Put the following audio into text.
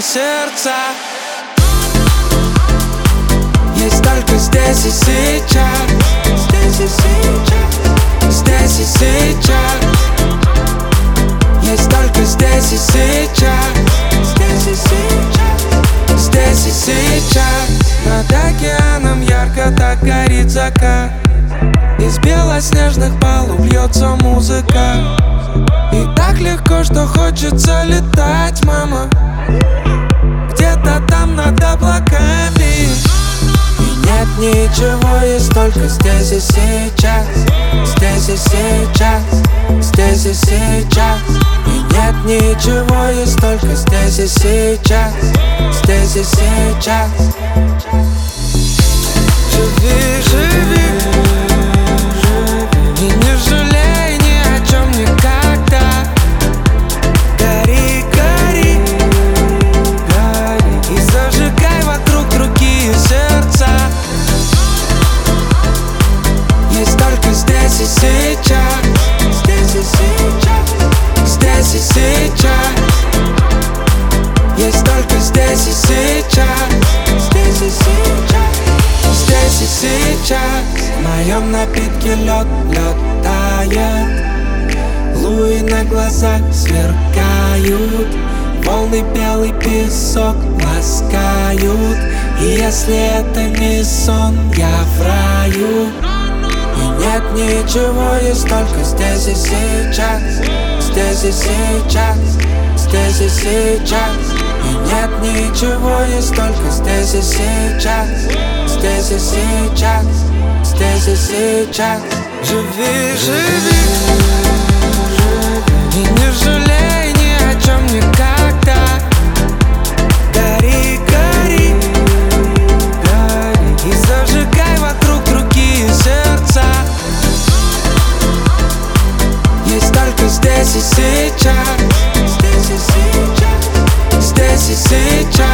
сердца. Есть только здесь и сейчас. Здесь и сейчас. Здесь и сейчас. Есть только здесь и сейчас. Здесь и сейчас. Здесь и сейчас. Над океаном ярко так горит закат. Из белоснежных палуб льется музыка. И так легко, что хочется летать, мама. Где-то там над облаками. И нет ничего, есть только здесь и сейчас. Здесь и сейчас. Здесь и сейчас. И нет ничего, есть только здесь и сейчас. Здесь и сейчас. Живи, живи. И не жалей ни о чем никогда. Гори, гори, гори. И зажигай вокруг другие сердца. Есть только здесь и сейчас. Здесь и сейчас. Здесь и сейчас. Есть только здесь и сейчас. Здесь и сейчас. Здесь и сейчас. В моем напитке лед, лед тает. Луи на глазах сверкают. Волны белый песок ласкают. И если это не сон, я в раю. И нет ничего, есть только здесь и сейчас. Здесь и сейчас. Здесь и сейчас. И нет ничего, есть только здесь и сейчас. Здесь и сейчас. Здесь и сейчас. Живи, живи. И не жалей ни о чем никогда. Гори, гори, гори. И зажигай вокруг другие сердца. Есть только здесь и сейчас. Здесь и сейчас. Здесь и сейчас.